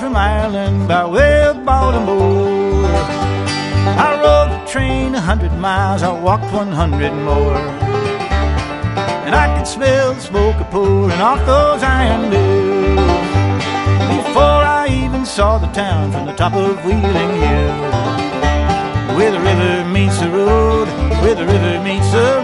from Ireland by way of Baltimore. I rode the train 100 miles, I walked 100 more, and I could smell the smoke pouring off those iron bills before I even saw the town from the top of Wheeling Hill. Where the river meets the road, where the river meets the